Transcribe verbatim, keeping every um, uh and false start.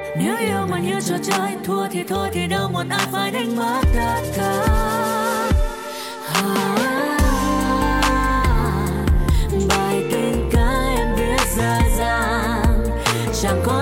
Nếu yêu mà như trò chơi, thua thì thôi thì đâu một ai phải đánh mất tất cả. À, bài tình ca em viết dở dàng, chẳng có